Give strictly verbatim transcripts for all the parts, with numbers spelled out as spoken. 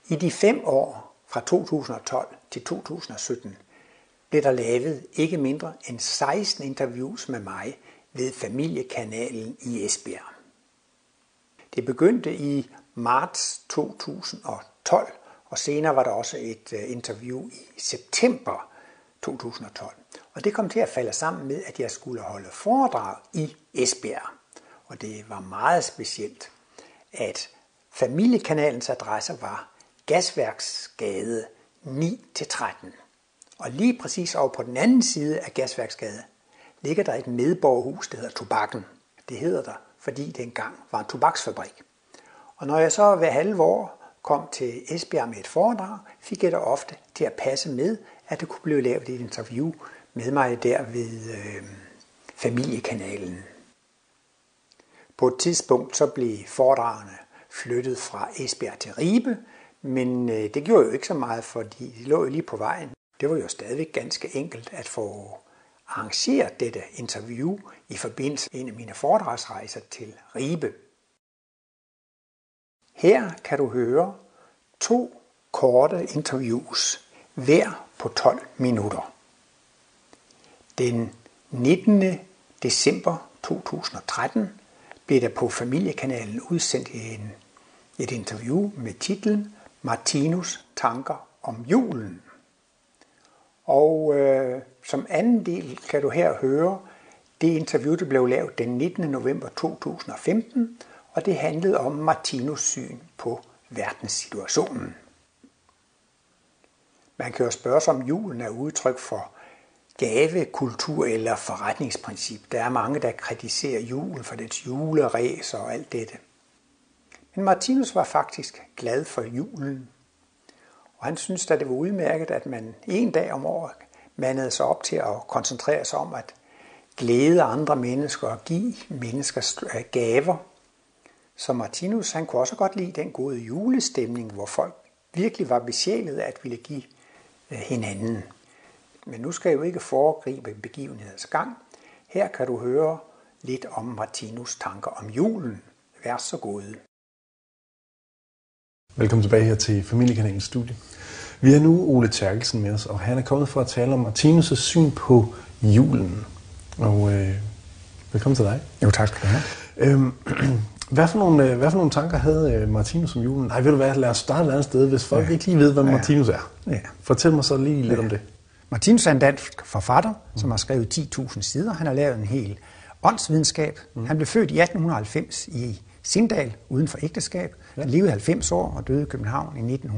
I de fem år fra to tusind og tolv til to tusind og sytten blev der lavet ikke mindre end seksten interviews med mig ved Familiekanalen i Esbjerg. Det begyndte i marts to tusind og tolv, og senere var der også et interview i september to tusind og tolv. Og det kom til at falde sammen med, at jeg skulle holde foredrag i Esbjerg. Og det var meget specielt, at Familiekanalens adresse var Gasværksgade ni til tretten. Og lige præcis over på den anden side af Gasværksgade ligger der et medborgerhus, der hedder Tobakken. Det hedder der, fordi det engang var en tobaksfabrik. Og når jeg så hver halve år kom til Esbjerg med et foredrag, fik jeg det ofte til at passe med, at det kunne blive lavet et interview med mig der ved øh, Familiekanalen. På et tidspunkt så blev foredragene flyttet fra Esbjerg til Ribe, men øh, det gjorde jo ikke så meget, fordi de lå jo lige på vejen. Det var jo stadigvæk ganske enkelt at få arrangeret dette interview i forbindelse med en af mine foredragsrejser til Ribe. Her kan du høre to korte interviews, hver på tolv minutter. Den nittende december to tusind og tretten blev der på Familiekanalen udsendt en, et interview med titlen Martinus tanker om julen. Og øh, som anden del kan du her høre det interview, der blev lavet den nittende november to tusind og femten, og det handlede om Martinus syn på verdenssituationen. Man kan jo spørge sig, om julen er udtryk for gavekultur eller forretningsprincip. Der er mange, der kritiserer julen for dets juleræs og alt dette. Men Martinus var faktisk glad for julen. Og han syntes, at det var udmærket, at man en dag om året mandede sig op til at koncentrere sig om at glæde andre mennesker og give mennesker gaver. Så Martinus, han kunne også godt lide den gode julestemning, hvor folk virkelig var besjælede at ville give hinanden. Men nu skal jeg jo ikke foregribe begivenhedens gang. Her kan du høre lidt om Martinus tanker om julen. Vær så god. Velkommen tilbage her til Familiekanalens studie. Vi har nu Ole Terkelsen med os, og han er kommet for at tale om Martinus' syn på julen. Og øh, velkommen til dig. Jo, tak skal du have. Øhm, hvad, for nogle, hvad for nogle tanker havde Martinus om julen? Nej, ved du hvad, lad os starte et andet sted, hvis folk ja. ikke lige ved, hvad ja. Martinus er. Ja. Fortæl mig så lige lidt ja. om det. Martinus er en dansk forfatter, mm. som har skrevet ti tusind sider. Han har lavet en hel åndsvidenskab. Mm. Han blev født i atten halvfems i Sindal, uden for ægteskab. Ja. Han levede halvfems år og døde i København i nitten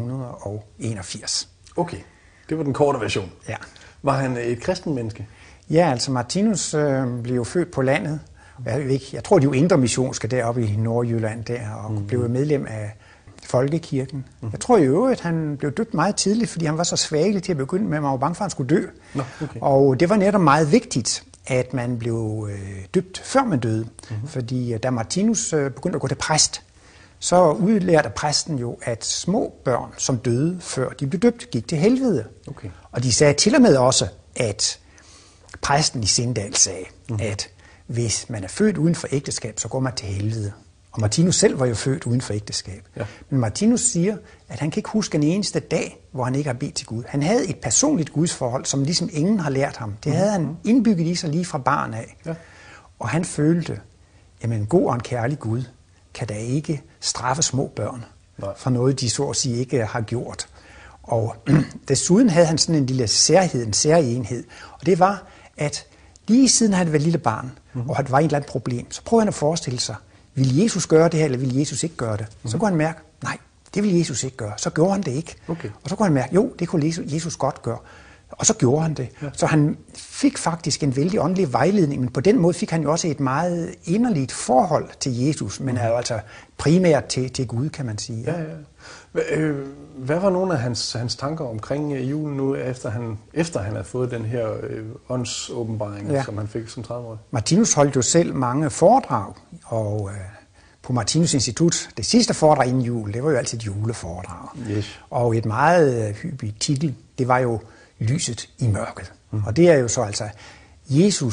enogfirs. Okay, det var den korte version. Ja. Var han et kristen menneske? Ja, altså Martinus øh, blev født på landet. Jeg, ved ikke, jeg tror, de var indre missionske deroppe i Nordjylland der, og mm. blev medlem af Folkekirken. Mm. Jeg tror i øvrigt, at han blev døbt meget tidligt, fordi han var så svagelig til at begynde med, at man var bange for, at han skulle dø. Nå, okay. Og det var netop meget vigtigt, at man blev øh, døbt, før man døde. Mm-hmm. Fordi da Martinus øh, begyndte at gå til præst, så udlærte præsten jo, at små børn, som døde før de blev døbt, gik til helvede. Okay. Og de sagde til og med også, at præsten i Sindal sagde, mm-hmm. at hvis man er født uden for ægteskab, så går man til helvede. Og Martinus selv var jo født uden for ægteskab. Ja. Men Martinus siger, at han kan ikke huske en eneste dag, hvor han ikke har bedt til Gud. Han havde et personligt gudsforhold, som ligesom ingen har lært ham. Det havde han indbygget i sig lige fra barn af. Ja. Og han følte, at en god og en kærlig Gud kan da ikke straffe små børn Nej. for noget, de så at sige ikke har gjort. Og desuden havde han sådan en lille særhed, en særenhed. Og det var, at lige siden han var lille barn, mm-hmm. og han var et eller andet problem, så prøvede han at forestille sig, vil Jesus gøre det her, eller vil Jesus ikke gøre det? Mm-hmm. Så kunne han mærke, nej, det vil Jesus ikke gøre. Så gjorde han det ikke. Okay. Og så kunne han mærke, jo, det kunne Jesus godt gøre. Og så gjorde han det. Ja. Så han fik faktisk en vældig åndelig vejledning, men på den måde fik han jo også et meget inderligt forhold til Jesus, men mm-hmm. er jo altså primært til, til Gud, kan man sige. Ja, ja. Hvad, øh, hvad var nogle af hans, hans tanker omkring julen nu, efter han, efter han havde fået den her øh, åndsåbenbaring, ja. som han fik som tredive-årig? Martinus holdt jo selv mange foredrag, og øh, på Martinus Institut, det sidste foredrag inden jul, det var jo altid et juleforedrag. Yes. Og et meget øh, hyppigt titel, det var jo lyset i mørket. Mm. Og det er jo så altså Jesus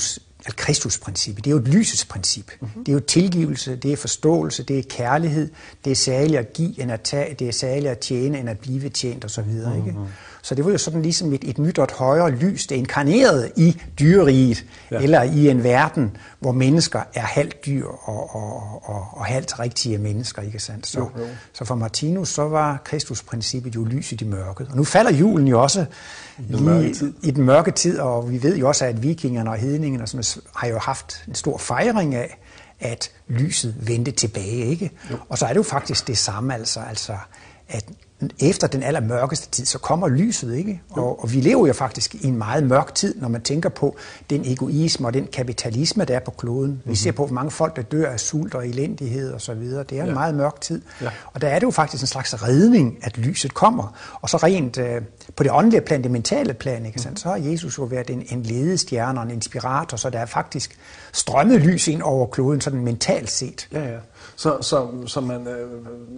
at Kristusprincippet, det er jo et lysets princip. Mm-hmm. Det er jo tilgivelse, det er forståelse, det er kærlighed, det er særligt at give end at tage, det er særligt at tjene end at blive tjent osv. Mm-hmm. Ikke? Så det var jo sådan ligesom et, et nyt og et højere lys, det er inkarneret i dyreriget, ja. Eller i en verden, hvor mennesker er halvt dyr og, og, og, og halvt rigtige mennesker, ikke sandt? Så, jo, jo. så for Martinus, så var Kristusprincippet jo lyset i mørket. Og nu falder julen jo også i den, lige, i den mørke tid, og vi ved jo også, at vikingerne og hedningerne og sådan, har jo haft en stor fejring af, at lyset vendte tilbage, ikke? Jo. Og så er det jo faktisk det samme, altså, altså at efter den allermørkeste tid, så kommer lyset, ikke? Og, og vi lever jo faktisk i en meget mørk tid, når man tænker på den egoisme og den kapitalisme, der er på kloden. Mm-hmm. Vi ser på, hvor mange folk, der dør af sult og elendighed og så videre. Det er en ja. meget mørk tid. Ja. Og der er det jo faktisk en slags redning, at lyset kommer. Og så rent øh, på det åndelige plan, det mentale plan, ikke? Mm-hmm. Så har Jesus jo været en, en ledestjerne og en inspirator, så der er faktisk strømmet lys ind over kloden, sådan mentalt set. Ja, ja. Så, så, så man... Øh,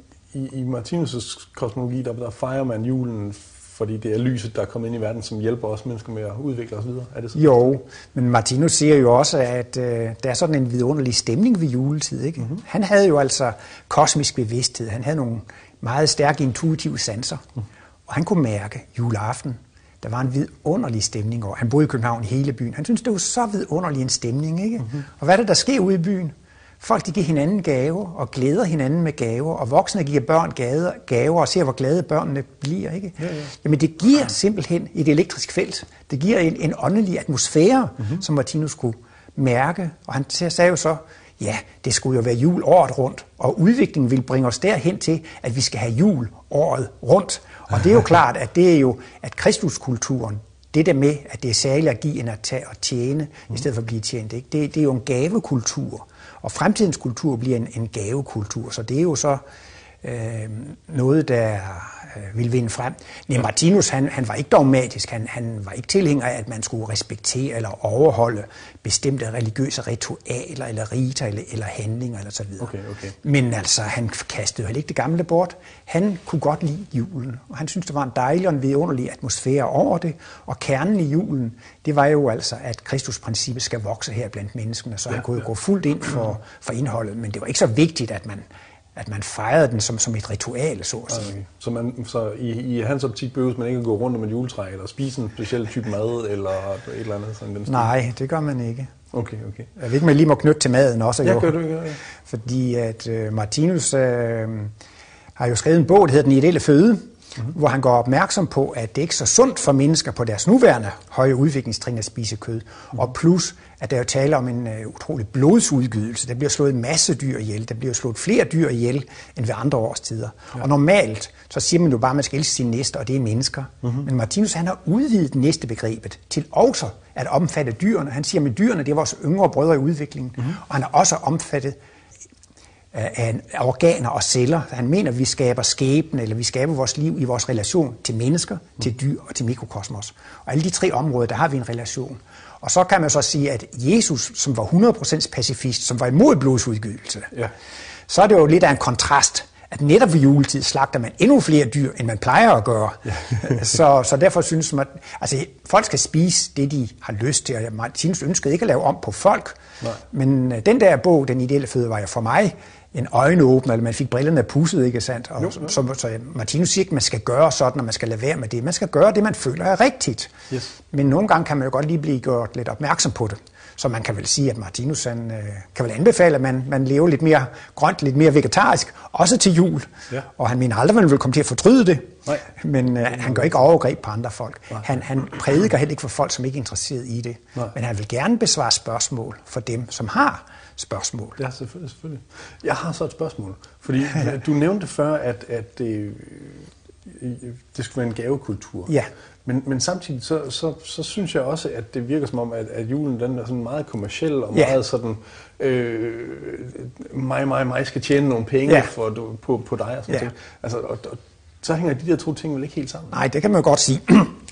I, i Martinus' kosmologi, der, der fejrer man julen, fordi det er lyset, der er kommet ind i verden, som hjælper os mennesker med at udvikle os videre. Er det sådan? Jo, men Martinus siger jo også, at øh, der er sådan en vidunderlig stemning ved juletid. Ikke? Mm-hmm. Han havde jo altså kosmisk bevidsthed. Han havde nogle meget stærke intuitive sanser. Mm. Og han kunne mærke juleaften. Der var en vidunderlig stemning over. Han boede i København hele byen. Han syntes, det var så vidunderlig en stemning. Ikke? Mm-hmm. Og hvad er det, der sker ude i byen? Folk de giver hinanden gaver og glæder hinanden med gaver, og voksne giver børn gaver og ser, hvor glade børnene bliver. Ikke? Ja, ja. Jamen det giver simpelthen et elektrisk felt. Det giver en, en åndelig atmosfære, mm-hmm. som Martinus kunne mærke. Og han sagde jo så, ja, det skulle jo være jul året rundt, og udviklingen vil bringe os derhen til, at vi skal have jul året rundt. Og det er jo klart, at det er jo, at Kristuskulturen, det der med, at det er særligt at give end at tage og tjene, mm. i stedet for at blive tjent, ikke? Det, det er jo en gavekultur. Og fremtidens kultur bliver en, en gavekultur, så det er jo så øh, noget, der øh, vil vinde frem. Men Martinus, han, han var ikke dogmatisk, han, han var ikke tilhænger af, at man skulle respektere eller overholde bestemte religiøse ritualer, eller riter, eller, eller handlinger, eller så videre. Okay, okay. Men altså, han kastede heller ikke det gamle bort. Han kunne godt lide julen, og han syntes, der var en dejlig og en vidunderlig atmosfære over det, og kernen i julen, det var jo altså, at Kristusprincippet skal vokse her blandt menneskene, så ja, han kunne jo ja. gå fuldt ind for, for indholdet, men det var ikke så vigtigt, at man, at man fejrede den som, som et ritual, så at sige. Okay. Så, man, så i, i hans optik behøves man ikke at gå rundt om et juletræ, eller spise en speciel type mad, eller et eller andet sådan den stil? Nej, det gør man ikke. Okay, okay. Jeg ved ikke, om jeg lige må knytte til maden også. Ja, jo. gør du ikke. Ja. Fordi at uh, Martinus uh, har jo skrevet en bog, der hedder Den ideelle føde, mm-hmm. hvor han går opmærksom på, at det ikke er så sundt for mennesker på deres nuværende høje udviklingstrin at spise kød. Mm-hmm. Og plus, at der jo taler om en uh, utrolig blodsudgydelse. Der bliver slået en masse dyr ihjel. Der bliver slået flere dyr ihjel end ved andre årstider. Ja. Og normalt, så siger man jo bare, at man skal elske sine næste, og det er mennesker. Mm-hmm. Men Martinus, han har udvidet næstebegrebet til også at omfatte dyrene. Han siger, at dyrene, det er vores yngre brødre i udviklingen. Mm-hmm. Og han har også omfattet af organer og celler. Han mener, at vi skaber skæbne, eller vi skaber vores liv i vores relation til mennesker, mm. til dyr og til mikrokosmos. Og alle de tre områder, der har vi en relation. Og så kan man så sige, at Jesus, som var hundrede procent pacifist, som var imod blodsudgydelse, ja. så er det jo lidt af en kontrast, at netop ved juletid slagter man endnu flere dyr, end man plejer at gøre. Ja. så, så derfor synes man, altså folk skal spise det, de har lyst til, og Martinus ønskede ikke at lave om på folk. Nej. Men den der bog, Den ideelle føde, var jo for mig en øjenåbner, eller man fik brillerne pusset, ikke sandt? Og jo, jo. Så, så Martinus siger ikke, at man skal gøre sådan, og man skal lade være med det. Man skal gøre det, man føler er rigtigt. Yes. Men nogle gange kan man jo godt lige blive gjort lidt opmærksom på det. Så man kan vel sige, at Martinus han, øh, kan vel anbefale, at man, man lever lidt mere grønt, lidt mere vegetarisk, også til jul. Ja. Og han mener aldrig, at man vil komme til at fortryde det. Nej. Men øh, han gør ikke overgreb på andre folk. Han, han prædiker heller ikke for folk, som ikke er interesseret i det. Nej. Men han vil gerne besvare spørgsmål for dem, som har spørgsmål. Ja, selvfølgelig, selvfølgelig. Jeg har så et spørgsmål. Fordi du nævnte før, at, at det, det skulle være en gavekultur. Ja. Men, men samtidig så, så, så synes jeg også, at det virker som om, at, at julen den er sådan meget kommerciel og ja. meget sådan, øh, mig, mig, mig skal tjene nogle penge ja. for, du, på, på dig og sådan ja. ting. Altså, og, og, så hænger de der to ting vel ikke helt sammen? Nej, det kan man jo godt sige.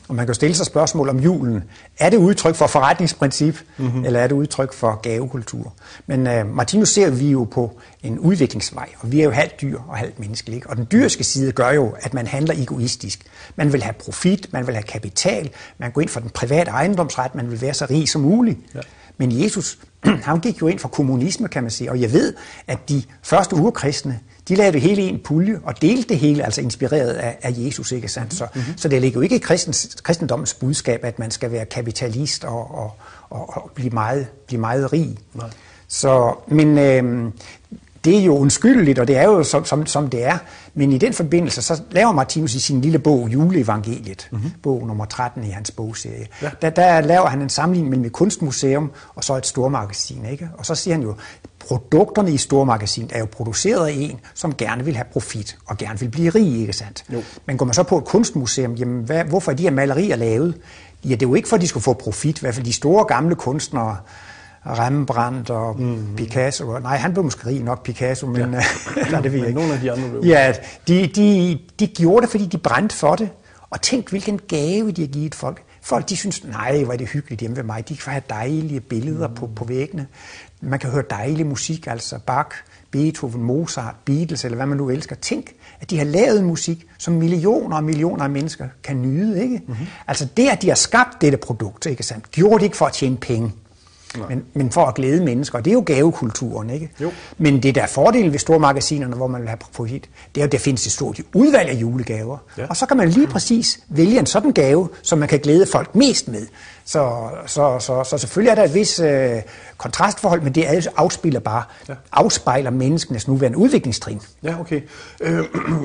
Og man kan stille sig spørgsmål om julen. Er det udtryk for forretningsprincip, mm-hmm. eller er det udtryk for gavekultur? Men uh, Martinus ser vi jo på en udviklingsvej, og vi er jo halvt dyr og halvt menneskelige. Og den dyriske side gør jo, at man handler egoistisk. Man vil have profit, man vil have kapital, man går ind for den private ejendomsret, man vil være så rig som muligt. Ja. Men Jesus, han gik jo ind for kommunisme, kan man sige, og jeg ved, at de første urkristne, de lavede det hele i en pulje og delte det hele, altså inspireret af, af Jesus, ikke sandt? Så, mm-hmm. så det ligger jo ikke i kristens, kristendommens budskab, at man skal være kapitalist og, og, og, og blive, meget, blive meget rig. Nej. Så, men øh, det er jo undskyldeligt, og det er jo som, som, som det er. Men i den forbindelse, så laver Martinus i sin lille bog, Juleevangeliet, mm-hmm. bog nummer tretten i hans bogserie, ja. der, der laver han en sammenligning mellem et kunstmuseum og så et stormagasin, ikke? Og så siger han jo, produkterne i stormagasinet er jo produceret af en, som gerne vil have profit og gerne vil blive rig, ikke sandt? Jo. Men går man så på et kunstmuseum, jamen hvad, hvorfor er de her malerier lavet? Ja, det er jo ikke for, at de skulle få profit, i hvert fald de store gamle kunstnere, Rembrandt og mm-hmm. Picasso. Nej, han blev måske rig nok, Picasso, men ja. nej, det ved jeg ikke. Nogle af de andre blev. Ja, de, de, de gjorde det, fordi de brændte for det. Og tænk, hvilken gave de har givet folk. Folk, de synes, nej, hvor er det hyggeligt hjemme ved mig. De kan have dejlige billeder mm. på, på væggene. Man kan høre dejlig musik, altså Bach, Beethoven, Mozart, Beatles, eller hvad man nu elsker. Tænk, at de har lavet musik, som millioner og millioner af mennesker kan nyde, ikke? Mm-hmm. Altså det, at de har skabt dette produkt, ikke sandt, gjorde det ikke for at tjene penge. Men, men for at glæde mennesker. Det er jo gavekulturen, ikke? Jo. Men det der er fordelen ved store magasinerne, hvor man vil have profit, det er jo, der findes et stort udvalg af julegaver. Ja. Og så kan man lige præcis vælge en sådan gave, som man kan glæde folk mest med. Så, så, så, så selvfølgelig er der et vis øh, kontrastforhold, men det afspejler bare, ja. afspejler menneskenes nuværende udviklingstrin. Ja, okay. Øh,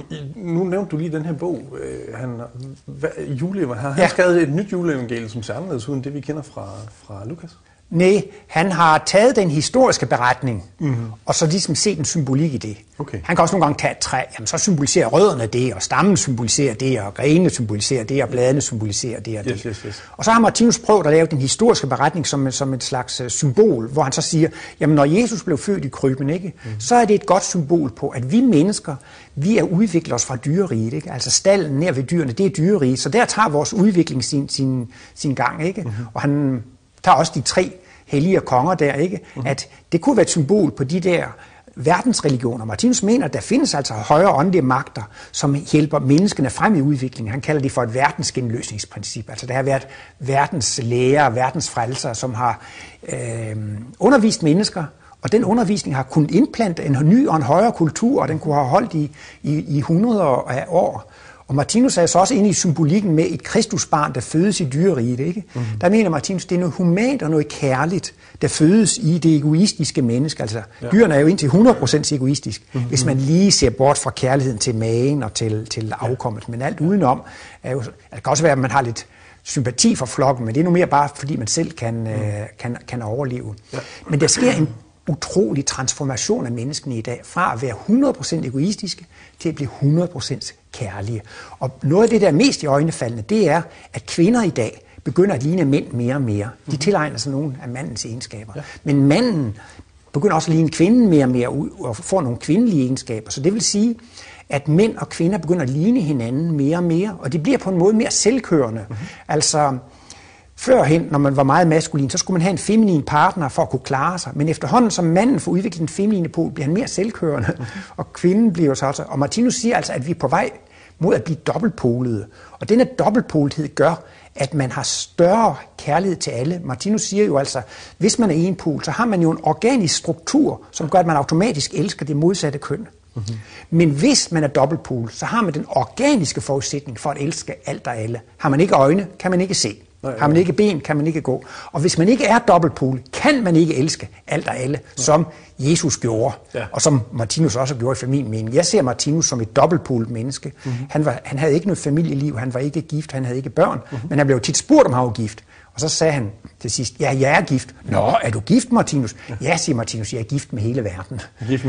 nu nævnte du lige den her bog. Øh, han, hvad, jule, har han ja. skrevet et nyt juleevangelium, som ser anderledes ud end det, vi kender fra, fra Lukas? Nej, han har taget den historiske beretning, mm-hmm. og så ligesom set en symbolik i det. Okay. Han kan også nogle gange tage et træ, jamen så symboliserer rødderne det, og stammen symboliserer det, og grenene symboliserer det, og bladene symboliserer det og det. Yes, yes, yes. Og så har Martinus prøvet at lave den historiske beretning som, som et slags uh, symbol, hvor han så siger, jamen når Jesus blev født i krybben, ikke, mm-hmm. så er det et godt symbol på, at vi mennesker, vi er udviklet os fra dyreriget, ikke? Altså stallen nær ved dyrene, det er dyreriget, så der tager vores udvikling sin, sin, sin gang, ikke? Mm-hmm. Og han tager også de tre hellige konger der, ikke? Mm-hmm. At det kunne være et symbol på de der verdensreligioner. Martinus mener, at der findes altså højere åndelige magter, som hjælper menneskene frem i udviklingen. Han kalder det for et verdensgenløsningsprincip. Altså der har været verdens læger, verdens frelser, som har øh, undervist mennesker, og den undervisning har kunnet indplante en ny og en højere kultur, og den kunne have holdt i, i, i hundreder af år. Og Martinus er så også inde i symbolikken med et kristusbarn, der fødes i dyreriget, ikke? Mm-hmm. Der mener Martinus, det er noget humant og noget kærligt, der fødes i det egoistiske menneske. Altså, ja. Dyrene er jo indtil hundrede procent egoistisk, mm-hmm. hvis man lige ser bort fra kærligheden til magen og til, til afkommet. Men alt udenom er jo... Det kan også være, at man har lidt sympati for flokken, men det er nu mere bare, fordi man selv kan, mm. øh, kan, kan overleve. Ja. Men der sker en utrolig transformation af menneskene i dag, fra at være hundrede procent egoistiske til at blive hundrede procent kærlige. Og noget af det, der er mest i øjnefaldende, det er, at kvinder i dag begynder at ligne mænd mere og mere. De tilegner sig nogle af mandens egenskaber. Ja. Men manden begynder også at ligne kvinden mere og mere og får nogle kvindelige egenskaber. Så det vil sige, at mænd og kvinder begynder at ligne hinanden mere og mere, og det bliver på en måde mere selvkørende. Mm-hmm. Altså... Førhen, når man var meget maskulin, så skulle man have en feminin partner for at kunne klare sig. Men efterhånden, som manden får udviklet den feminine pol, bliver han mere selvkørende, mm-hmm. og kvinden bliver så også. Og Martinus siger altså, at vi er på vej mod at blive dobbeltpolede. Og denne dobbeltpolethed gør, at man har større kærlighed til alle. Martinus siger jo altså, hvis man er en pol, så har man jo en organisk struktur, som gør, at man automatisk elsker det modsatte køn. Mm-hmm. Men hvis man er dobbeltpol, så har man den organiske forudsætning for at elske alt og alle. Har man ikke øjne, kan man ikke se. Nej, har man ikke ben, kan man ikke gå. Og hvis man ikke er dobbeltpol, kan man ikke elske alt og alle, ja. Som Jesus gjorde. Ja. Og som Martinus også gjorde for min mening. Jeg ser Martinus som et dobbeltpolet menneske. Mm-hmm. Han, var, han havde ikke noget familieliv, han var ikke gift, han havde ikke børn. Mm-hmm. Men han blev tit spurgt, om han var gift. Og så sagde han til sidst, ja, jeg er gift. Nå, er du gift, Martinus? Ja, ja siger Martinus, jeg er gift med hele verden.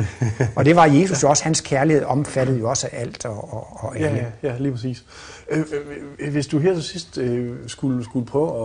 Og det var Jesus jo også, hans kærlighed omfattede jo også alt og, og, og alle. Ja, ja, ja, lige præcis. Øh, øh, hvis du her til sidst øh, skulle, skulle prøve at,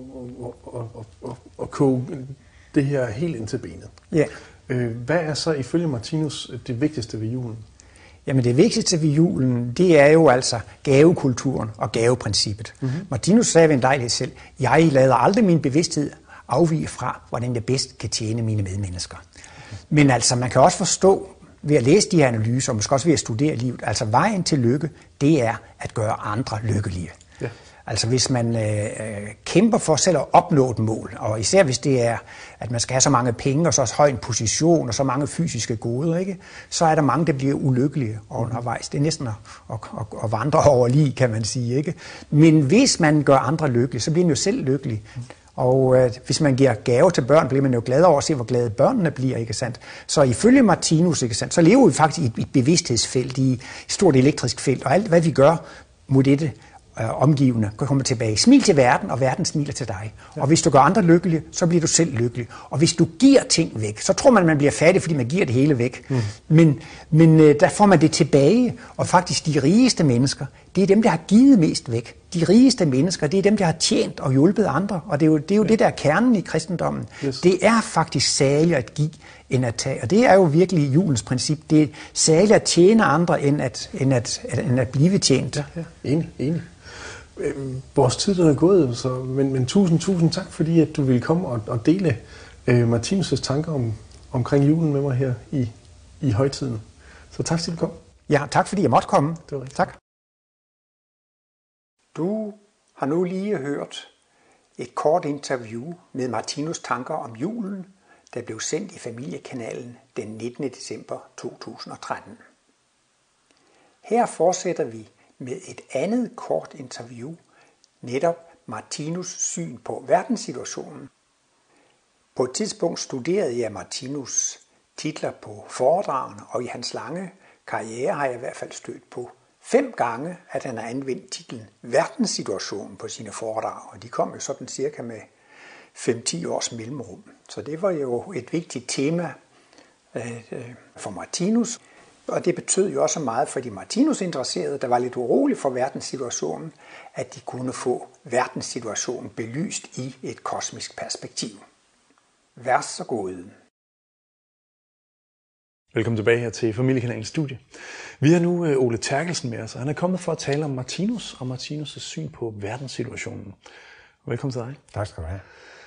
at, at, at, at koge det her helt ind til benet. Ja. Øh, hvad er så ifølge Martinus det vigtigste ved julen? Jamen det vigtigste ved julen, det er jo altså gavekulturen og gaveprincippet. Mm-hmm. Martinus sagde ved en lejlighed selv, jeg lader aldrig min bevidsthed afvige fra, hvordan jeg bedst kan tjene mine medmennesker. Mm-hmm. Men altså, man kan også forstå, ved at læse de her analyser, og måske også ved at studere livet, altså vejen til lykke, det er at gøre andre lykkelige. Ja. Altså hvis man øh, kæmper for selv at opnå et mål, og især hvis det er, at man skal have så mange penge, og så høj en position, og så mange fysiske goder, ikke? Så er der mange, der bliver ulykkelige undervejs. Det er næsten at, at, at, at vandre over lige, kan man sige. Ikke? Men hvis man gør andre lykkelige, så bliver man jo selv lykkelig. Og øh, hvis man giver gaver til børn, bliver man jo glad over at se, hvor glade børnene bliver, ikke sandt? Så ifølge Martinus, ikke sandt, så lever vi faktisk i et, et bevidsthedsfelt, i et stort elektrisk felt, og alt hvad vi gør mod dette øh, omgivende, kommer tilbage. Smil til verden, og verden smiler til dig. Ja. Og hvis du gør andre lykkelige, så bliver du selv lykkelig. Og hvis du giver ting væk, så tror man, at man bliver fattig, fordi man giver det hele væk. Mm. Men, men øh, der får man det tilbage, og faktisk de rigeste mennesker, det er dem, der har givet mest væk. De rigeste mennesker, det er dem, der har tjent og hjulpet andre. Og det er jo det, er jo ja. det der er kernen i kristendommen. Yes. Det er faktisk saligt at give, end at tage. Og det er jo virkelig julens princip. Det er saligt at tjene andre, end at, end at, end at blive tjent. Ja, ja. Enig, enig. Øhm, vores tid er gået, så, men, men tusind, tusind tak, fordi at du ville komme og, og dele øh, Martinus' tanker om, omkring julen med mig her i, i højtiden. Så tak, fordi du kom. Ja, tak fordi jeg måtte komme. Det var rigtigt. Tak. Du har nu lige hørt et kort interview med Martinus' tanker om julen, der blev sendt i Familiekanalen den nittende december to tusind og tretten. Her fortsætter vi med et andet kort interview, netop Martinus' syn på verdenssituationen. På et tidspunkt studerede jeg Martinus' titler på foredragene, og i hans lange karriere har jeg i hvert fald stødt på fem gange, at han har anvendt titlen verdenssituationen på sine foredrag, og de kom jo sådan cirka med fem til ti års mellemrum. Så det var jo et vigtigt tema for Martinus, og det betød jo også meget for de Martinus-interesserede, der var lidt urolige for verdenssituationen, at de kunne få verdenssituationen belyst i et kosmisk perspektiv. Vær så god. Velkommen tilbage her til Familiekanalens studie. Vi har nu Ole Terkelsen med os, og han er kommet for at tale om Martinus og Martinus' syn på verdenssituationen. Velkommen til dig. Tak skal du have.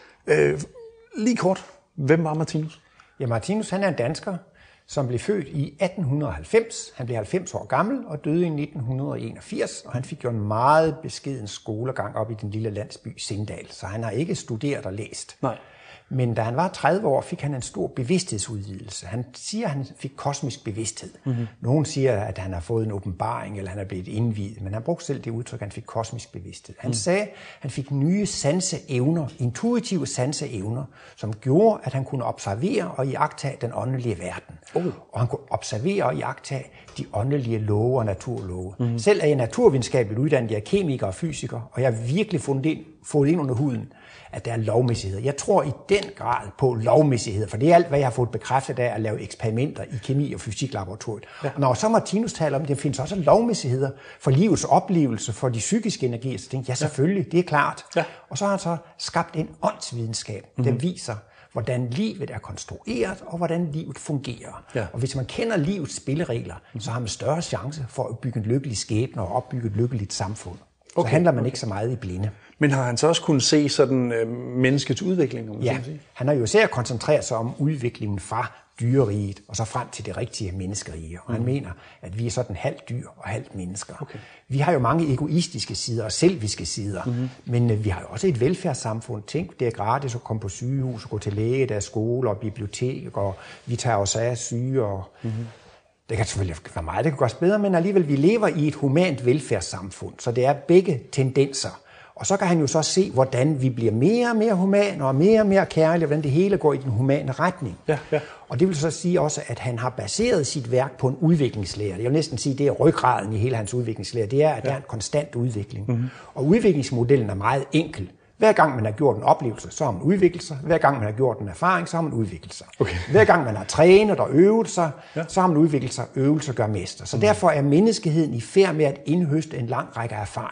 Øh, lige kort, hvem var Martinus? Ja, Martinus han er en dansker, som blev født i atten halvfems. Han blev halvfems år gammel og døde i nitten enogfirs, og han fik jo en meget beskeden skolegang op i den lille landsby Sindal, så han har ikke studeret og læst. Nej. Men da han var tredive år, fik han en stor bevidsthedsudvidelse. Han siger, at han fik kosmisk bevidsthed. Mm-hmm. Nogen siger, at han har fået en åbenbaring, eller han er blevet indviet, men han brugte selv det udtryk, at han fik kosmisk bevidsthed. Han mm. sagde, at han fik nye sanseevner, intuitive sanseevner, som gjorde, at han kunne observere og iagttage den åndelige verden. Oh. Og han kunne observere og iagttage de åndelige love og naturlove. Mm-hmm. Selv er jeg naturvidenskabeligt uddannet, jeg er kemiker og fysiker, og jeg har virkelig fundet ind, fået ind under huden, at der er lovmæssigheder. Jeg tror i den grad på lovmæssigheder, for det er alt, hvad jeg har fået bekræftet af at lave eksperimenter i kemi- og fysiklaboratoriet. Ja. Og når så Martinus taler om, det findes også lovmæssigheder for livets oplevelse, for de psykiske energier, så tænkte jeg, ja selvfølgelig, det er klart. Ja. Og så har han så skabt en åndsvidenskab, der mm-hmm. viser, hvordan livet er konstrueret, og hvordan livet fungerer. Ja. Og hvis man kender livets spilleregler, mm-hmm. så har man større chance for at bygge en lykkelig skæbne og opbygge et lykkeligt samfund. Okay. Så handler man okay. ikke så meget i blinde. Men har han så også kunnet se sådan øh, menneskets udvikling? Om man ja, kan sige? Han har jo især koncentreret sig om udviklingen fra dyreriget og så frem til det rigtige menneskerige. Og mm. han mener, at vi er sådan halvt dyr og halvt mennesker. Okay. Vi har jo mange egoistiske sider og selviske sider, mm-hmm. men øh, vi har jo også et velfærdssamfund. Tænk, det er gratis at komme på sygehus, gå til læge, der er skole og bibliotek, og vi tager os af syge. Og mm-hmm. Det kan selvfølgelig være meget, det kan gøres bedre, men alligevel, vi lever i et humant velfærdssamfund, så det er begge tendenser. Og så kan han jo så se, hvordan vi bliver mere og mere humane og mere og mere kærlige, hvordan det hele går i den humane retning. Ja, ja. Og det vil så sige også, at han har baseret sit værk på en udviklingslære. Jeg vil næsten sige, at det er ryggraden i hele hans udviklingslære. Det er, at ja. der er en konstant udvikling. Mm-hmm. Og udviklingsmodellen er meget enkel. Hver gang man har gjort en oplevelse, så har man udviklet sig. Hver gang man har gjort en erfaring, så har man udviklet sig. Okay. Hver gang man har trænet og øvet sig, ja. så har man udviklet sig. Øvelse gør mester. Så mm. derfor er menneskeheden i færd med at indhøste en lang række erfaringer.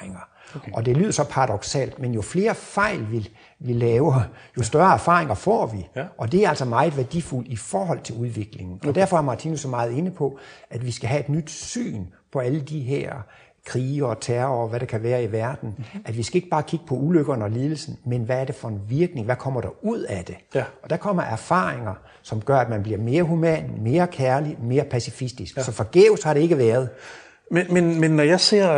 Okay. Og det lyder så paradoksalt, men jo flere fejl vi, vi laver, jo større erfaringer får vi. Ja. Og det er altså meget værdifuldt i forhold til udviklingen. Okay. Og derfor er Martinus så meget inde på, at vi skal have et nyt syn på alle de her krige og terror og hvad der kan være i verden. Mm-hmm. At vi skal ikke bare kigge på ulykkerne og lidelsen, men hvad er det for en virkning? Hvad kommer der ud af det? Ja. Og der kommer erfaringer, som gør, at man bliver mere human, mere kærlig, mere pacifistisk. Ja. Så forgæves har det ikke været. Men, men, men når jeg ser,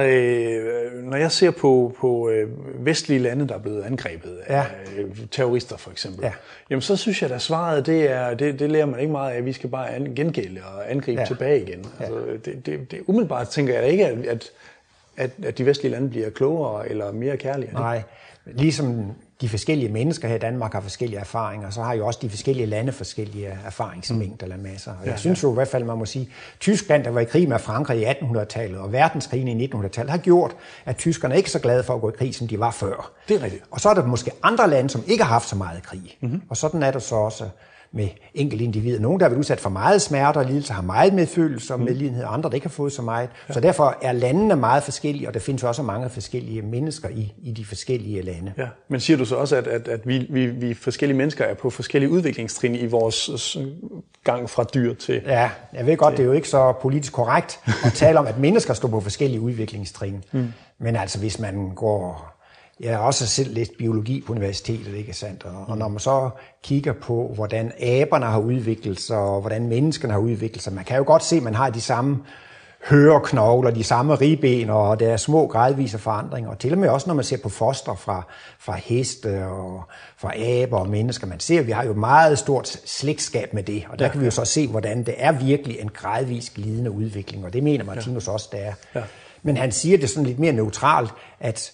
øh, når jeg ser på, på øh, vestlige lande, der er blevet angrebet af ja. øh, terrorister for eksempel, ja. jamen så synes jeg, at svaret det er, det, det lærer man ikke meget af, vi skal bare an, gengælde og angribe ja. tilbage igen. Ja. Altså, det, det, det umiddelbart tænker jeg ikke, at, at, at de vestlige lande bliver klogere eller mere kærlige. Nej, ligesom de forskellige mennesker her i Danmark har forskellige erfaringer, så har jo også de forskellige lande forskellige erfaringsmængder eller masser. Og jeg ja, synes jo i hvert fald, man må sige, Tyskland, der var i krig med Frankrig i attenhundredetallet, og verdenskrigen i nittenhundredetallet, har gjort, at tyskerne ikke er så glade for at gå i krig, som de var før. Det er rigtigt. Og så er der måske andre lande, som ikke har haft så meget krig. Mm-hmm. Og sådan er der så også med enkelte individer. Nogle, der er udsat for meget smerte og lidelse, har meget medfølelse og medlidenhed, andre, der ikke har fået så meget. Ja. Så derfor er landene meget forskellige, og der findes også mange forskellige mennesker i, i de forskellige lande. Ja. Men siger du så også, at, at, at vi, vi, vi forskellige mennesker er på forskellige udviklingstrin i vores gang fra dyr til... Ja, jeg ved godt, til... det er jo ikke så politisk korrekt at tale om, at mennesker står på forskellige udviklingstrin. Mm. Men altså, hvis man går... Jeg har også selv læst biologi på universitetet, ikke sandt? Og, og når man så kigger på, hvordan aberne har udviklet sig, og hvordan menneskene har udviklet sig, man kan jo godt se, at man har de samme høreknogler, de samme ribben, og der er små gradvise forandringer. Og til og med også, når man ser på foster fra, fra heste og fra aber og mennesker, man ser, at vi har jo meget stort slægtskab med det. Og der ja, kan vi jo så se, hvordan det er virkelig en gradvis glidende udvikling. Og det mener Martinus ja. også, det er. Ja. Men han siger det sådan lidt mere neutralt, at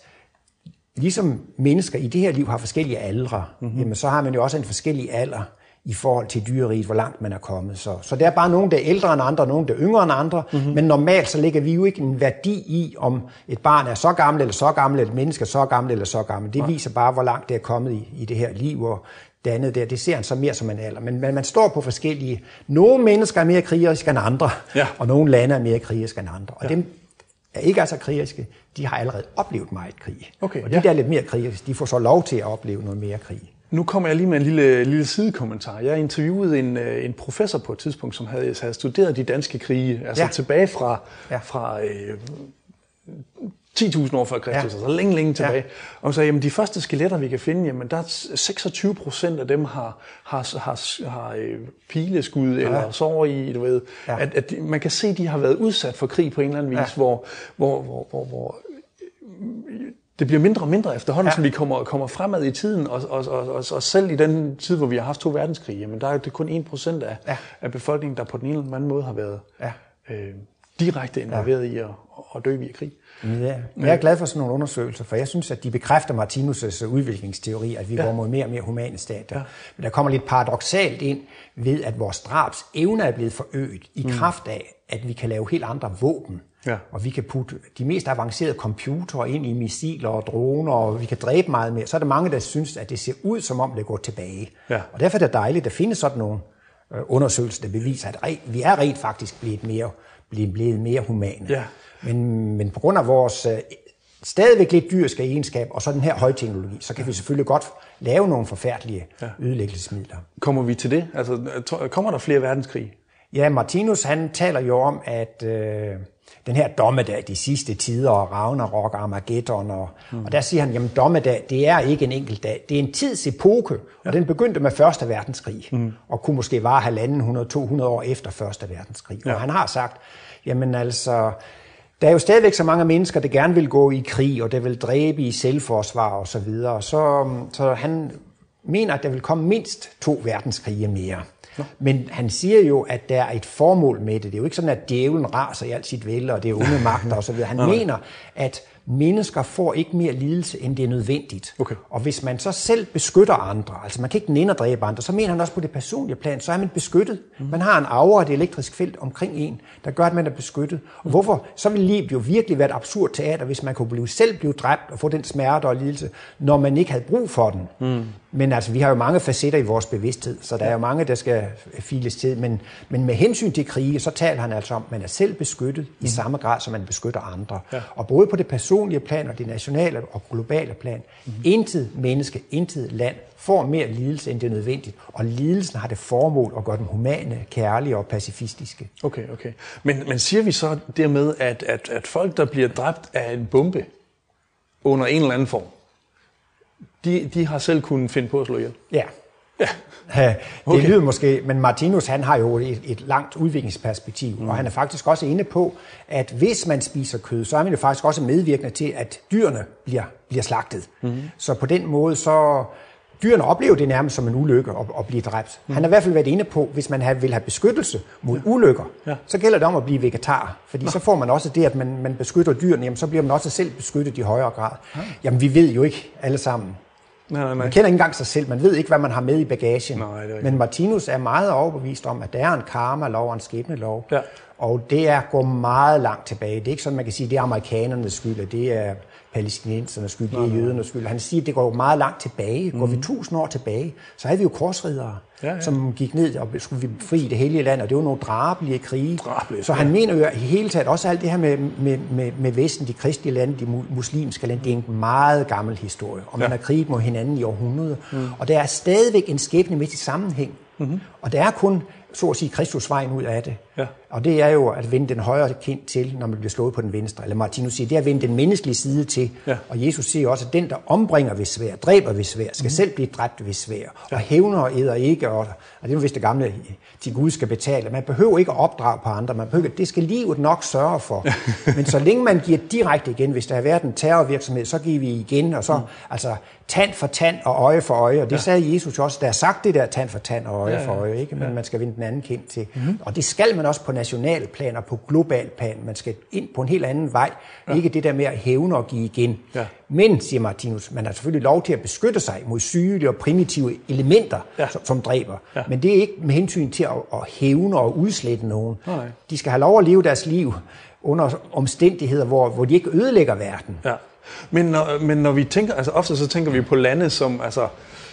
ligesom mennesker i det her liv har forskellige aldre, mm-hmm. jamen så har man jo også en forskellig alder i forhold til dyreriget, hvor langt man er kommet. Så, så der er bare nogen, der er ældre end andre, nogen, der er yngre end andre, mm-hmm. men normalt så lægger vi jo ikke en værdi i, om et barn er så gammel eller så gammel, eller et menneske er så gammel eller så gammel. Det viser bare, hvor langt det er kommet i, i det her liv, og det andet der, det ser han så mere som en alder. Men, men man står på forskellige... Nogle mennesker er mere krigeriske end andre, ja. og nogle lande er mere krigeriske end andre. Og ja. dem er ikke altså krigeriske, de har allerede oplevet meget krig. Okay, og de ja. der er lidt mere krigeriske, de får så lov til at opleve noget mere krig. Nu kommer jeg lige med en lille, lille sidekommentar. Jeg interviewede en, en professor på et tidspunkt, som havde, havde studeret de danske krige, altså ja. tilbage fra, ja. fra øh, ti tusind år før Kristus, ja. altså længe, længe tilbage. Ja. Og så jamen, de første skeletter, vi kan finde, jamen, der er seksogtyve procent af dem har, har, har, har øh, pileskud ja. eller sår i, du ved. Ja. At, at man kan se, at de har været udsat for krig på en eller anden vis, ja. hvor, hvor, hvor, hvor, hvor det bliver mindre og mindre efterhånden, ja. som vi kommer, kommer fremad i tiden, og, og, og, og, og selv i den tid, hvor vi har haft to verdenskrige, jamen, der er det kun en procent af, ja. af befolkningen, der på den ene eller anden måde har været ja. øh, direkte involveret ja. i at, at dø i krig. Ja. Jeg er glad for sådan nogle undersøgelser, for jeg synes, at de bekræfter Martinus' udviklingsteori, at vi ja. går mod mere og mere humane stater. Ja. Men der kommer lidt paradoksalt ind ved, at vores drabsevne er blevet forøget i mm. kraft af, at vi kan lave helt andre våben. Ja. Og vi kan putte de mest avancerede computere ind i missiler og droner, og vi kan dræbe meget mere. Så er der mange, der synes, at det ser ud, som om det går tilbage. Ja. Og derfor er det dejligt, at der findes sådan nogle undersøgelser, der beviser, at vi er rent faktisk blevet mere, blevet mere humane. Ja. Men, men på grund af vores øh, stadigvæk lidt dyriske egenskab, og så den her højteknologi, så kan vi selvfølgelig godt lave nogle forfærdelige ja. ødelæggelsesmidler. Kommer vi til det? Altså, kommer der flere verdenskrige? Ja, Martinus han taler jo om, at øh, den her dommedag, de sidste tider, og Ragnarok, Armageddon, og, mm. og der siger han, jamen dommedag, det er ikke en enkelt dag, det er en tidsepoke, ja. og den begyndte med første verdenskrig, mm. og kunne måske vare halvanden hundrede, to hundrede år efter første verdenskrig. Ja. Og han har sagt, jamen altså... Der er jo stadigvæk så mange mennesker, der gerne vil gå i krig, og der vil dræbe i selvforsvar og så videre. Så, så han mener, at der vil komme mindst to verdenskrige mere. Ja. Men han siger jo, at der er et formål med det. Det er jo ikke sådan, at djævlen raser i alt sit vælde, og det er onde magter og så videre. Han mener, at mennesker får ikke mere lidelse, end det er nødvendigt. Okay. Og hvis man så selv beskytter andre, altså man kan ikke nænde dræbe andre, så mener han også på det personlige plan, så er man beskyttet. Mm. Man har en aura, et elektrisk felt omkring en, der gør, at man er beskyttet. Og hvorfor? Så vil livet jo virkelig være et absurd teater, hvis man kunne blive, selv blive dræbt og få den smerte og lidelse, når man ikke havde brug for den. Mm. Men altså, vi har jo mange facetter i vores bevidsthed, så der er jo mange, der skal files til. Men, men med hensyn til krige, så taler han altså om, at man er selv beskyttet mm. i samme grad, som man beskytter andre. Ja. Og både på det personlige personlige plan og det nationale og globale plan. Mm-hmm. Intet menneske, intet land får mere lidelse, end det er nødvendigt. Og lidelsen har det formål at gøre dem humane, kærlige og pacifistiske. Okay, okay. Men, men siger vi så dermed, at, at, at folk, der bliver dræbt af en bombe under en eller anden form, de, de har selv kunnet finde på at slå ihjel? Ja. Ja. Det Okay. lyder måske, men Martinus han har jo et, et langt udviklingsperspektiv, mm. og han er faktisk også inde på, at hvis man spiser kød, så er man jo faktisk også medvirkende til, at dyrene bliver, bliver slagtet. Mm. Så på den måde, så dyrene oplever det nærmest som en ulykke at, at blive dræbt. Mm. Han har i hvert fald været inde på, hvis man have, vil have beskyttelse mod ja. ulykker, ja. så gælder det om at blive vegetar. Fordi Nå. så får man også det, at man, man beskytter dyrene, jamen, så bliver man også selv beskyttet i højere grad. Ja. Jamen vi ved jo ikke alle sammen. Nej, nej, nej. Man kender ikke engang sig selv, man ved ikke, hvad man har med i bagagen. Nej, det er Men Martinus er meget overbevist om, at der er en karma-lov og en skæbne-lov. Ja. Og det er går meget langt tilbage. Det er ikke sådan, man kan sige, at det er amerikanernes skyld, og det er palæstinensernes skyld, det er jødernes skyld. Han siger, at det går meget langt tilbage. Går mm. vi tusind år tilbage, så havde vi jo korsridere, ja, ja. som gik ned og skulle befri det hellige land, og det var nogle drabelige krige. Drabelige, så han ja. mener jo i hele taget også alt det her med, med, med, med Vesten, de kristelige lande, de muslimske lande, det er en meget gammel historie, og man ja. har kriget mod hinanden i århundreder. Mm. Og der er stadigvæk en skæbnemæssig sammenhæng. Mm-hmm. Og der er kun, så at sige, Kristus vejen ud af det. Ja. Og det er jo at vende den højre kind til, når man bliver slået på den venstre. Eller Martinus siger, det er at vende den menneskelige side til. Ja. Og Jesus siger også, at den, der ombringer ved svær, dræber ved svær, skal mm. selv blive dræbt ved svær. Ja. Og hævner og æder ikke. Og, og det er jo vist det gamle, til Gud skal betale. Man behøver ikke at opdrage på andre. Man behøver, det skal livet nok sørge for. Men så længe man giver direkte igen, hvis der har været en terrorvirksomhed, så giver vi igen. Og så, mm. altså, tand for tand og øje for øje. Og det ja. sagde Jesus også. Der er sagt det der tand for tand og øje ja, ja. for øje. Ikke? Men ja. man skal vende den anden kind til. Mm. Og det skal man også på national plan og på global plan. Man skal ind på en helt anden vej. Ja. Ikke det der med at hævne og give igen. Ja. Men, siger Martinus, man har selvfølgelig lov til at beskytte sig mod sygelige og primitive elementer, ja. som, som dræber. Ja. Men det er ikke med hensyn til at, at hævne og udslette nogen. Nej. De skal have lov at leve deres liv under omstændigheder, hvor, hvor de ikke ødelægger verden. Ja. Men, når, men når vi tænker, altså ofte så tænker vi på lande som altså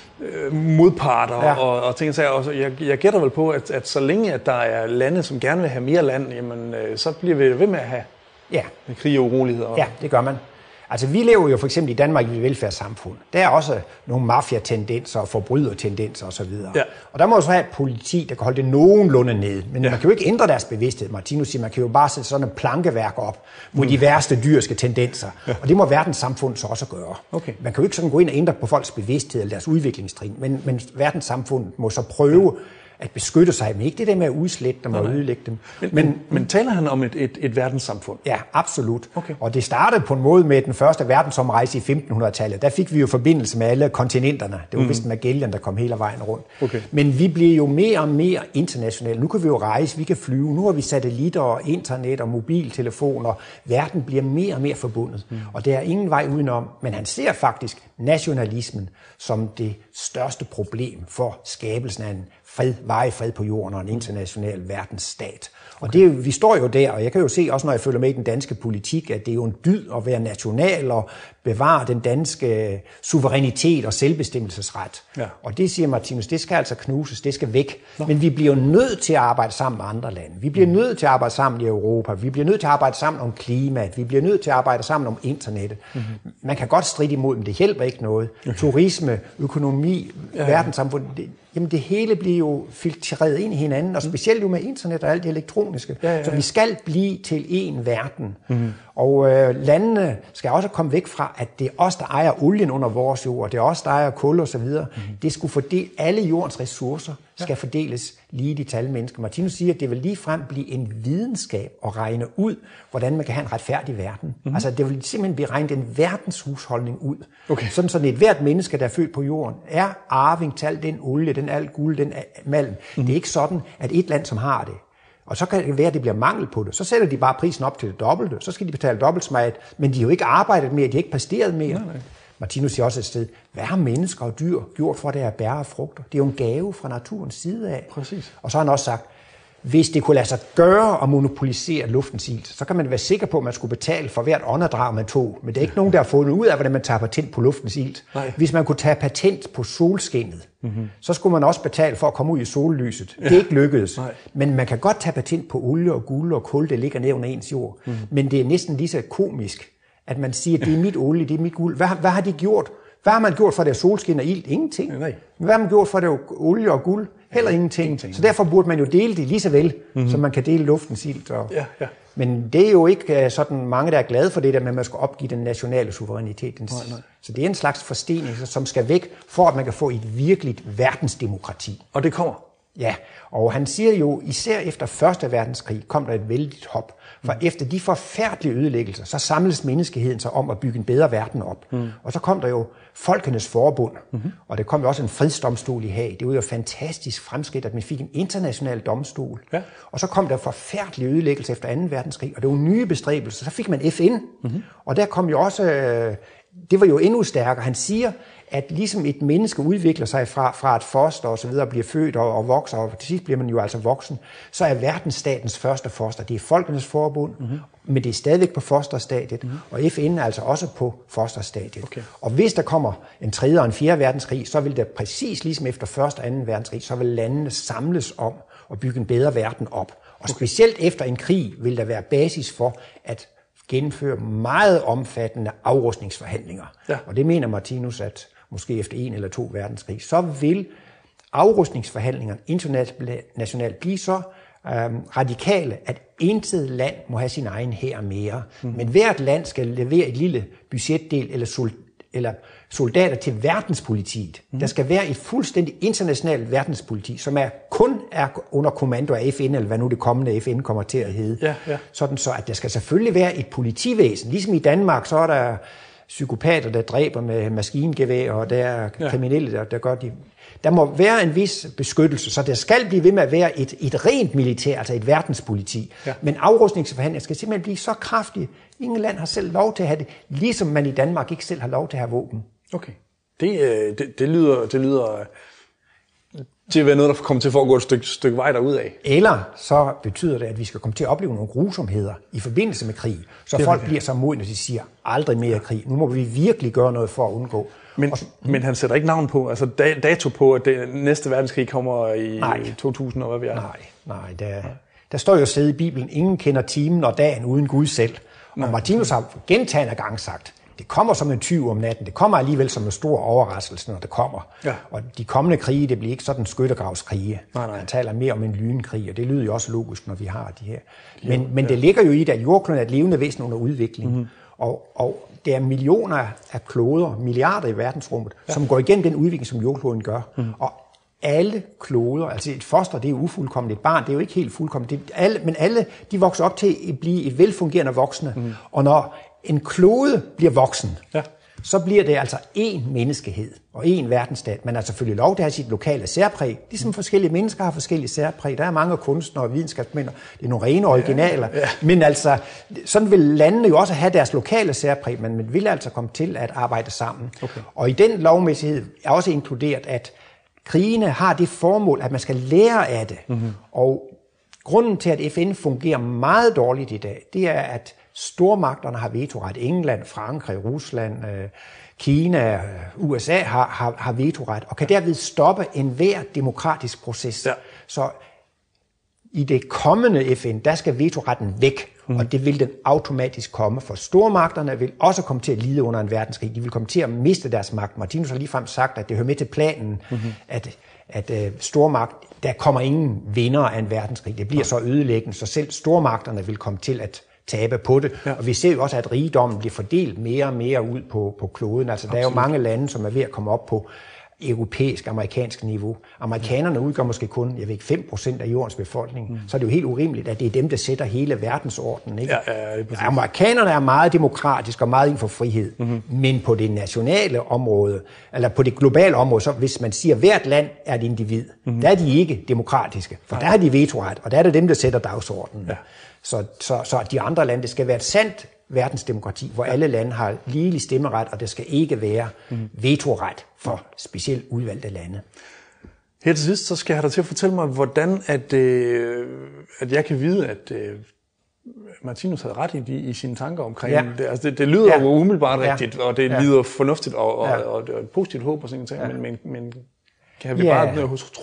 modparter ja. og, og ting, så jeg, jeg, jeg gætter vel på, at, at så længe at der er lande, som gerne vil have mere land, jamen, så bliver vi ved med at have ja. krig og uroligheder. Ja, det gør man. Altså, vi lever jo for eksempel i Danmark i et velfærdssamfund. Der er også nogle mafia-tendenser og forbrydertendenser osv. Ja. Og der må jo så have et politi, der kan holde det nogenlunde nede. Men ja. man kan jo ikke ændre deres bevidsthed. Martinus siger, man kan jo bare sætte sådan en plankeværk op mod mm. de værste dyrske tendenser. Ja. Og det må verdenssamfundet så også gøre. Okay. Man kan jo ikke sådan gå ind og ændre på folks bevidsthed eller deres udviklingstrin. Men, men verdenssamfundet må så prøve ja. at beskytte sig, men ikke det der med at udslette dem og ødelægge dem. Men, men, men taler han om et, et, et verdenssamfund? Ja, absolut. Okay. Og det startede på en måde med den første verdensomrejse i femtenhundredetallet. Der fik vi jo forbindelse med alle kontinenterne. Det var mm. vist Magellan, der kom hele vejen rundt. Okay. Men vi bliver jo mere og mere internationale. Nu kan vi jo rejse, vi kan flyve. Nu har vi satellitter og internet og mobiltelefoner. Verden bliver mere og mere forbundet. Mm. Og der er ingen vej udenom. Men han ser faktisk nationalismen som det største problem for skabelsen af en fred, varig fred på jorden og en international verdensstat. Og det er, vi står jo der, og jeg kan jo se, også når jeg følger med i den danske politik, at det er jo en dyd at være national og bevare den danske suverænitet og selvbestemmelsesret. Ja. Og det siger Martinus, det skal altså knuses, det skal væk. Nå. Men vi bliver nødt til at arbejde sammen med andre lande. Vi bliver mm. nødt til at arbejde sammen i Europa. Vi bliver nødt til at arbejde sammen om klimaet. Vi bliver nødt til at arbejde sammen om internettet. Mm-hmm. Man kan godt stride imod, men det hjælper ikke noget. Okay. Turisme, økonomi, ja, ja. verdenssamfund, det, jamen det hele bliver jo filtreret ind i hinanden, og specielt jo med internet og alt det elektroniske. Ja, ja, ja. Så vi skal blive til én verden. Mm-hmm. Og øh, landene skal også komme væk fra, at det er os, der ejer olien under vores jord, det er os, der ejer kul og så videre. Mm-hmm. Det skulle fordele, alle jordens ressourcer skal ja. fordeles lige til alle mennesker. Martinus siger, at det vil lige frem blive en videnskab at regne ud, hvordan man kan have en retfærdig verden. Mm-hmm. Altså det vil simpelthen blive regnet en verdenshusholdning ud. Okay. Sådan sådan et hvert menneske, der er født på jorden, er arving til al den olie, den al guld, den malm. Mm-hmm. Det er ikke sådan, at et land, som har det, og så kan det være, at det bliver mangel på det. Så sætter de bare prisen op til det dobbelte. Så skal de betale dobbelt så meget. Men de har jo ikke arbejdet mere, de har ikke præsteret mere. Nej, nej. Martinus siger også et sted, hvad har mennesker og dyr gjort for, at det er bære og frugter? Det er jo en gave fra naturens side af. Præcis. Og så har han også sagt, hvis det kunne lade sig gøre at monopolisere luftens ilt, så kan man være sikker på, at man skulle betale for hvert åndedrag, man tog. Men det er ikke nogen, der har fundet ud af, hvordan man tager patent på luftens ilt. Nej. Hvis man kunne tage patent på solskinnet, mm-hmm. så skulle man også betale for at komme ud i sollyset. Ja. Det er ikke lykkedes. Nej. Men man kan godt tage patent på olie og guld og kul, det ligger ned under ens jord. Mm-hmm. Men det er næsten lige så komisk, At man siger, at det er mit olie, det er mit guld. Hvad, hvad har de gjort? Hvad har man gjort for, at det er solskin og ilt? Ingenting. Nej. Hvad har man gjort for, at det er olie og guld? Heller ingenting. ingenting. Så derfor burde man jo dele det lige så vel, mm-hmm. som man kan dele luftens ilt. Og... Ja, ja. Men det er jo ikke sådan mange, der er glade for det der med, at man skal opgive den nationale suverænitet. Nej, nej. Så det er en slags forstening, som skal væk, for at man kan få et virkeligt verdensdemokrati. Og det kommer? Ja, og han siger jo, især efter første verdenskrig kom der et vældigt hop. For mm. efter de forfærdelige ødelæggelser, så samles menneskeheden sig om at bygge en bedre verden op. Mm. Og så kom der jo Folkenes Forbund, mm-hmm. og der kom jo også en fredsdomstol i Haag. Det var jo fantastisk fremskridt, at man fik en international domstol. Ja. Og så kom der forfærdelige ødelæggelser efter anden verdenskrig, og det var nye bestræbelser. Så fik man F N, mm-hmm. og der kom jo også, det var jo endnu stærkere. Han siger, at ligesom et menneske udvikler sig fra, fra et foster og så videre, bliver født og, og vokser, og til sidst bliver man jo altså voksen, så er verdensstatens første foster, det er Folkenes Forbund, mm-hmm. men det er stadigvæk på fosterstadiet, mm-hmm. og F N er altså også på fosterstadiet. Okay. Og hvis der kommer en tredje og en fjerde verdenskrig, så vil der præcis ligesom efter første og anden verdenskrig, så vil landene samles om at bygge en bedre verden op. Og okay. specielt efter en krig vil der være basis for at gennemføre meget omfattende afrustningsforhandlinger. Ja. Og det mener Martinus, at måske efter en eller to verdenskrig, så vil afrustningsforhandlingerne internationalt blive så øhm, radikale, at intet land må have sin egen hær mere. Mm. Men hvert land skal levere et lille budgetdel eller, sol, eller soldater til verdenspolitiet. Mm. Der skal være et fuldstændig internationalt verdenspoliti, som er kun er under kommando af F N, eller hvad nu det kommende F N kommer til at hedde. Ja, ja. Sådan så, at der skal selvfølgelig være et politivæsen. Ligesom i Danmark, så er der psykopater, der dræber med maskingevær, og der er ja. kriminelle, der, der gør de... Der må være en vis beskyttelse, så der skal blive ved med at være et, et rent militær, altså et verdenspoliti. Ja. Men afrustningsforhandlinger skal simpelthen blive så kraftige. Ingen land har selv lov til at have det, ligesom man i Danmark ikke selv har lov til at have våben. Okay. Det, det, det lyder... Det lyder Det er noget, der kommer til at foregå et stykke, stykke vej derudad. Eller så betyder det, at vi skal komme til at opleve nogle grusomheder i forbindelse med krig. Så det folk det. bliver så modne, når de siger, aldrig mere krig. Nu må vi virkelig gøre noget for at undgå. Men, så, men han sætter ikke navn på, altså dato på, at det næste verdenskrig kommer i nej. to tusind og hvad vi er. Nej, nej. Der, der står jo sted i Bibelen, ingen kender timen og dagen uden Gud selv. Nej. Og Martinus har gentagne gange sagt, det kommer som en tyv om natten. Det kommer alligevel som en stor overraskelse, når det kommer. Ja. Og de kommende krige, det bliver ikke sådan skyttegravskrige. Nej, nej. Han taler mere om en lynkrig, og det lyder jo også logisk, når vi har de her. Men, jo, men ja. det ligger jo i det, at jordkloden er et levende væsen under udvikling. Mm-hmm. Og, og det er millioner af kloder, milliarder i verdensrummet, ja. som går igennem den udvikling, som jordkloden gør. Mm-hmm. Og alle kloder, altså et foster, det er ufuldkomment, et barn, det er jo ikke helt fuldkomment. Det er alle, men alle, de vokser op til at blive et velfungerende voksne. Mm-hmm. Og når en klode bliver voksen, ja. så bliver det altså én menneskehed og én verdensstat. Man har selvfølgelig lov til at have sit lokale særpræg. Ligesom forskellige mennesker har forskellige særpræg. Der er mange kunstnere og videnskabsmænd, det er nogle rene originaler. Ja, ja. Men altså, sådan vil landene jo også have deres lokale særpræg, men man vil altså komme til at arbejde sammen. Okay. Og i den lovmæssighed er også inkluderet, at krigene har det formål, at man skal lære af det. Mm-hmm. Og grunden til, at F N fungerer meget dårligt i dag, det er, at stormagterne har vetoret. England, Frankrig, Rusland, Kina, U S A har, har, har vetoret, og kan derved stoppe enhver demokratisk proces. Ja. Så i det kommende F N, der skal vetoretten væk, mm. og det vil den automatisk komme, for stormagterne vil også komme til at lide under en verdenskrig. De vil komme til at miste deres magt. Martinus har ligefrem sagt, at det hører med til planen, mm-hmm. at, at uh, stormagt, der kommer ingen vinder af en verdenskrig. Det bliver ja. så ødelæggende, så selv stormagterne vil komme til at tabe på det. Ja. Og vi ser jo også, at rigdommen bliver fordelt mere og mere ud på, på kloden. Altså, der er jo mange lande, som er ved at komme op på europæisk, amerikansk niveau. Amerikanerne udgør måske kun, jeg ved ikke, fem procent af jordens befolkning. Mm. Så er det jo helt urimeligt, at det er dem, der sætter hele verdensordenen. Ikke? Ja, ja, ja, amerikanerne er meget demokratiske og meget inden for frihed. Mm-hmm. Men på det nationale område, eller på det globale område, så hvis man siger, at hvert land er et individ, mm-hmm. der er de ikke demokratiske. For ja. der har de vetoret, og der er det dem, der sætter dagsordenen. Ja. Så, så, så de andre lande, det skal være et sandt verdensdemokrati, hvor alle lande har ligelig stemmeret, og der skal ikke være mm. vetoret for specielt udvalgte lande. Her til sidst, så skal jeg have dig til at fortælle mig, hvordan at, øh, at jeg kan vide, at øh, Martinus havde ret i, i sine tanker omkring ja. det. Altså det, det lyder ja. jo umiddelbart ja. rigtigt, og det ja. lyder fornuftigt, og, og, ja. og, og, og et positivt håb og sådan noget, ja. men, men, men kan vi ja. bare tro,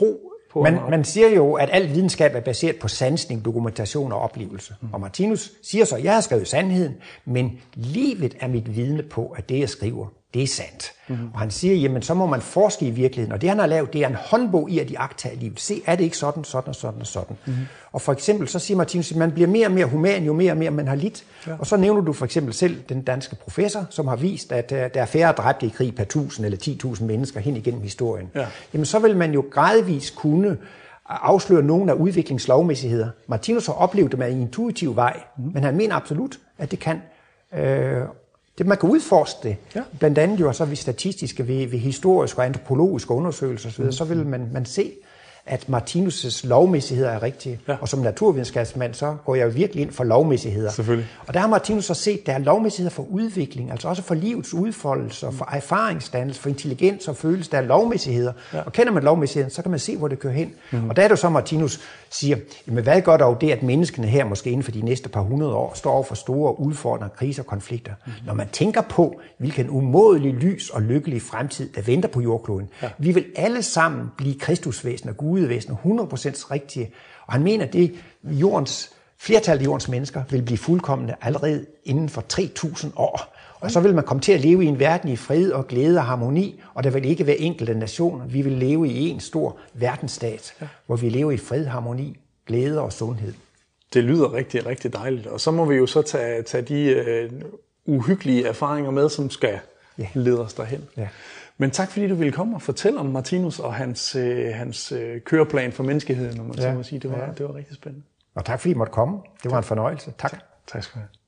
på man, man siger jo, at al videnskab er baseret på sansning, dokumentation og oplevelse. Mm. Og Martinus siger så, at jeg har skrevet sandheden, men livet er mit vidne på, at det, jeg skriver, det er sandt. Mm-hmm. Og han siger, jamen så må man forske i virkeligheden. Og det, han har lavet, det er en håndbog i at iagttage livet. Se, er det ikke sådan, sådan og sådan og sådan. Mm-hmm. Og for eksempel, så siger Martinus, at man bliver mere og mere human, jo mere og mere man har lidt. Ja. Og så nævner du for eksempel selv den danske professor, som har vist, at uh, der er færre dræbte i krig per tusind eller ti tusind mennesker hen igennem historien. Ja. Jamen så vil man jo gradvist kunne afsløre nogle af udviklingslovmæssigheder. Martinus har oplevet det med en intuitiv vej, mm-hmm. men han mener absolut, at det kan... Øh, Det, man kan udforske det, ja. Blandt andet jo så ved statistiske, ved, ved historiske og antropologiske undersøgelser osv., mm. så vil man, man se, at Martinus' lovmæssigheder er rigtige. Ja. Og som naturvidenskabsmand, så går jeg jo virkelig ind for lovmæssigheder. Selvfølgelig. Og der har Martinus så set, at der er lovmæssigheder for udvikling, altså også for livets udfoldelse, og for erfaringsdannelse, for intelligens og følelse. Der er lovmæssigheder. Ja. Og kender man lovmæssigheden, så kan man se, hvor det kører hen. Mm. Og der er det så, Martinus siger, jamen hvad gør dog det, at menneskene her, måske inden for de næste par hundrede år, står over for store udfordringer, kriser og konflikter. Mm. Når man tænker på, hvilken umådelig lys og lykkelig fremtid, der venter på jordkloden. Ja. Vi vil alle sammen blive kristusvæsener, gudevæsener, hundrede procent rigtige. Og han mener, at det jordens, flertallet af jordens mennesker vil blive fuldkomne allerede inden for tre tusind år. Og så vil man komme til at leve i en verden i fred og glæde og harmoni, og der vil ikke være enkelte nationer. Vi vil leve i en stor verdensstat, ja. Hvor vi lever i fred, harmoni, glæde og sundhed. Det lyder rigtig, rigtig dejligt. Og så må vi jo så tage, tage de øh, uhyggelige erfaringer med, som skal ja. Lede os derhen. Ja. Men tak fordi du ville komme og fortælle om Martinus og hans, øh, hans øh, køreplan for menneskeheden, når man ja. Så må sige. Det var, ja. Det var rigtig spændende. Og tak fordi I måtte komme. Det var en fornøjelse. Tak. Tak skal du have.